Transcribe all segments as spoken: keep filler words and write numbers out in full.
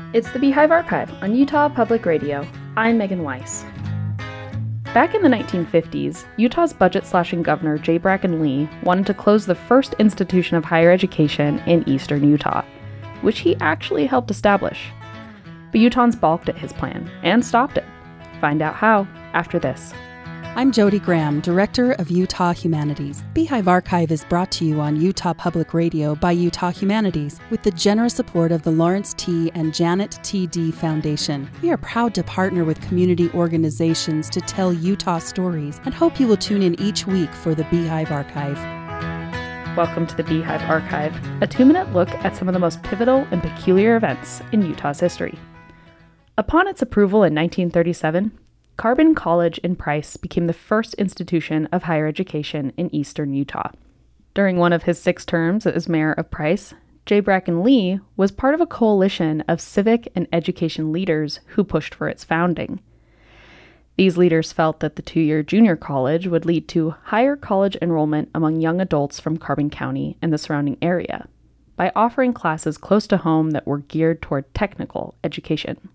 It's the Beehive Archive on Utah Public Radio. I'm Megan Weiss. Back in the nineteen fifties, Utah's budget-slashing governor J. Bracken Lee wanted to close the first institution of higher education in eastern Utah, which he actually helped establish. But Utahns balked at his plan and stopped it. Find out how after this. I'm Jody Graham, Director of Utah Humanities. Beehive Archive is brought to you on Utah Public Radio by Utah Humanities with the generous support of the Lawrence T. and Janet T. D. Foundation. We are proud to partner with community organizations to tell Utah stories and hope you will tune in each week for the Beehive Archive. Welcome to the Beehive Archive, a two-minute look at some of the most pivotal and peculiar events in Utah's history. Upon its approval in nineteen thirty-seven, Carbon College in Price became the first institution of higher education in eastern Utah. During one of his six terms as mayor of Price, J. Bracken Lee was part of a coalition of civic and education leaders who pushed for its founding. These leaders felt that the two-year junior college would lead to higher college enrollment among young adults from Carbon County and the surrounding area by offering classes close to home that were geared toward technical education.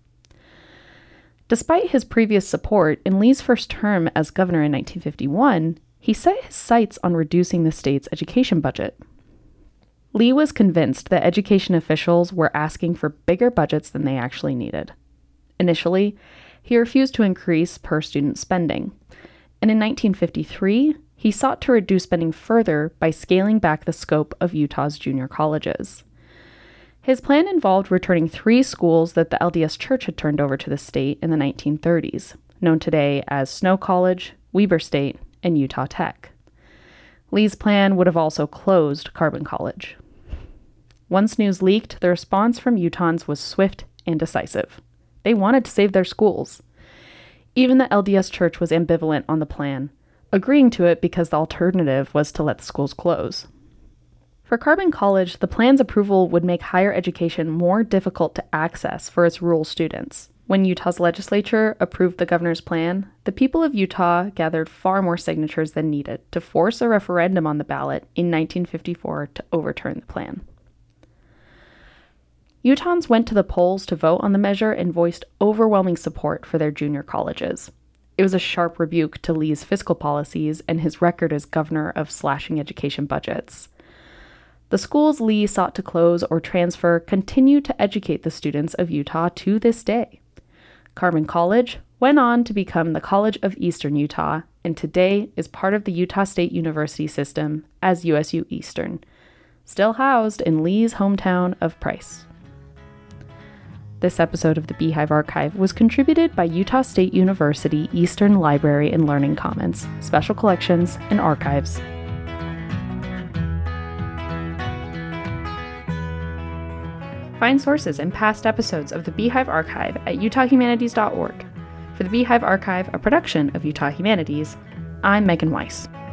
Despite his previous support, in Lee's first term as governor in nineteen fifty-one, he set his sights on reducing the state's education budget. Lee was convinced that education officials were asking for bigger budgets than they actually needed. Initially, he refused to increase per-student spending, and in nineteen fifty-three, he sought to reduce spending further by scaling back the scope of Utah's junior colleges. His plan involved returning three schools that the L D S Church had turned over to the state in the nineteen thirties, known today as Snow College, Weber State, and Utah Tech. Lee's plan would have also closed Carbon College. Once news leaked, the response from Utahns was swift and decisive. They wanted to save their schools. Even the L D S Church was ambivalent on the plan, agreeing to it because the alternative was to let the schools close. For Carbon College, the plan's approval would make higher education more difficult to access for its rural students. When Utah's legislature approved the governor's plan, the people of Utah gathered far more signatures than needed to force a referendum on the ballot in nineteen fifty-four to overturn the plan. Utahns went to the polls to vote on the measure and voiced overwhelming support for their junior colleges. It was a sharp rebuke to Lee's fiscal policies and his record as governor of slashing education budgets. The schools Lee sought to close or transfer continue to educate the students of Utah to this day. Carbon College went on to become the College of Eastern Utah, and today is part of the Utah State University system as U S U Eastern, still housed in Lee's hometown of Price. This episode of the Beehive Archive was contributed by Utah State University Eastern Library and Learning Commons, Special Collections, and Archives. Find sources and past episodes of the Beehive Archive at utah humanities dot org. For the Beehive Archive, a production of Utah Humanities, I'm Megan Weiss.